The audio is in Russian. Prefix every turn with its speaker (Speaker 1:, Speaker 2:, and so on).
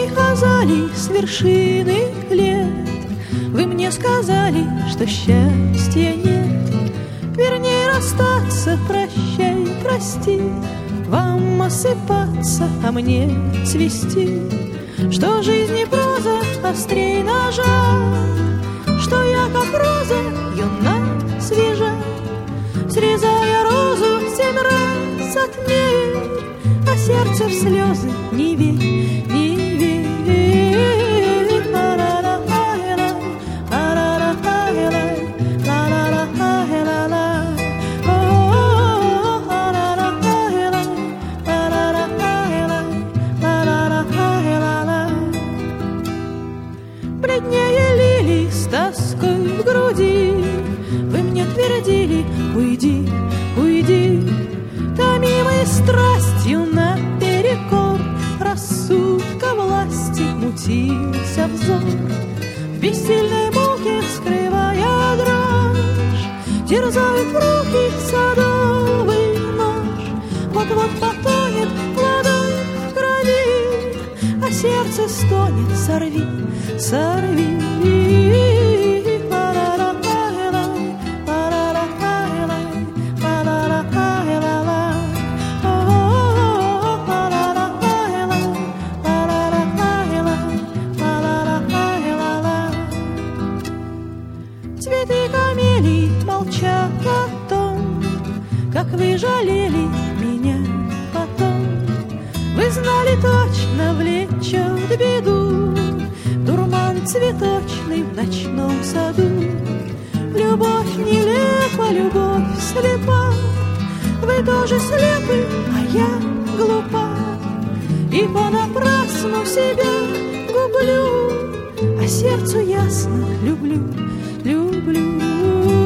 Speaker 1: прихазали с вершины лет. Вы мне сказали, что счастья нет. Вернее, расстаться, прощай, прости. Вам осыпаться, а мне цвести. Что жизнь не проза, острей ножа. Что я, как роза, юна, свежа. Срезая розу, 7 раз отмерь, а сердце в слезы не верь, не верь. Бледнее лилий с тоской в груди. Вы мне твердили: уйди, уйди. Томимой страстью наперекор рассудка власти мутился взор. В бессильной муке, скрывая дрожь, терзает в руки садовый нож. Вот-вот потонет ладонь в крови, а сердце стонет: сорви, сорви. Цветы камелий молчат о том, как вы жалели меня потом. Вы знали точно, влечет беду дурман цветочный в ночном саду. Любовь нелепа, любовь слепа. Вы тоже слепы, а я глупа. И понапрасну себя гублю, а сердцу ясно: люблю, люблю.